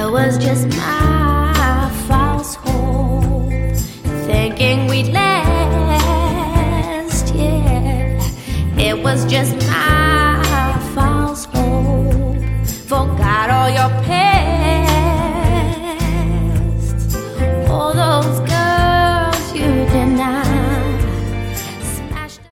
was just my false hope, thinking we'd last, yeah. It was just my false hope. Forgot all your pain.